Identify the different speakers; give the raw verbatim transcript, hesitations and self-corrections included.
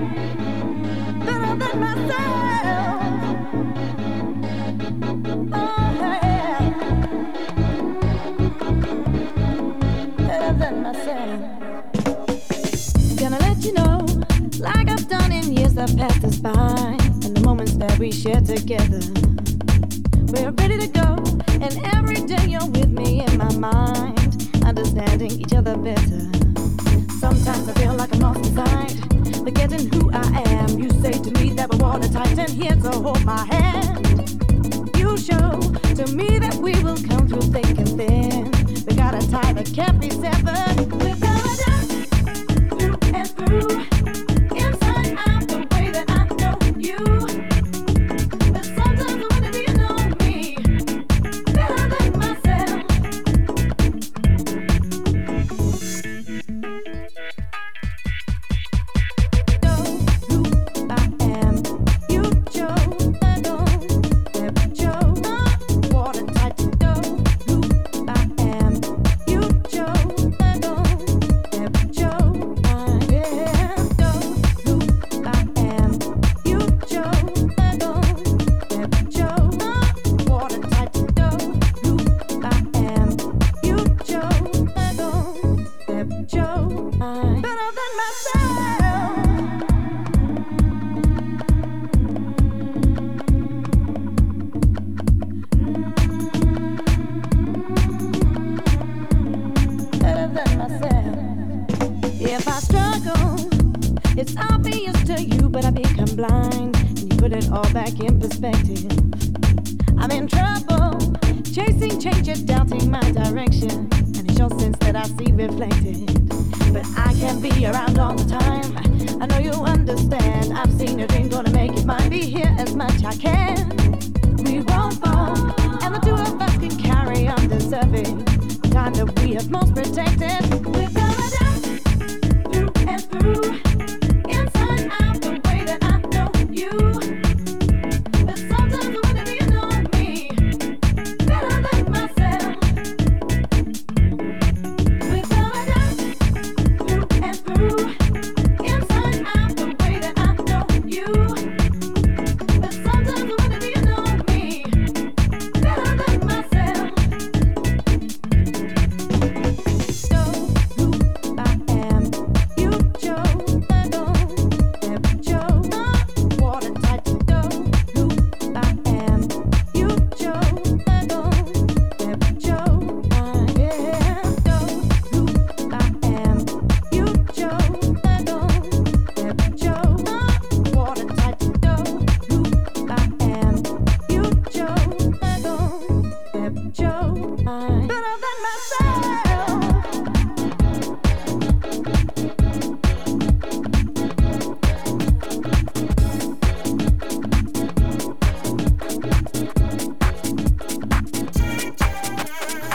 Speaker 1: better than myself. Oh yeah, better than myself. Gonna let you know, like I've done in years that passed us by, and the moments that we share together. We're ready to go, and every day you're with me in my mind, understanding each other better. Sometimes I feel like I'm lost inside, forgetting who I am. You say to me that we're watertight, and here to hold my hand. You show to me that we will come through thick and thin. We got a tie that can't be severed. We're gonna dance through and through. It's obvious to you, but I become blind, and you put it all back in perspective. I'm in trouble, chasing change, you're doubting my direction, and it's your sense that I see reflected. But I can't be around all the time, I know you understand. I've seen your dream, gonna make it mine, be here as much I can. We won't fall, and the two of us can carry on deserving the time that we have most protected. We're gonna dance through and through.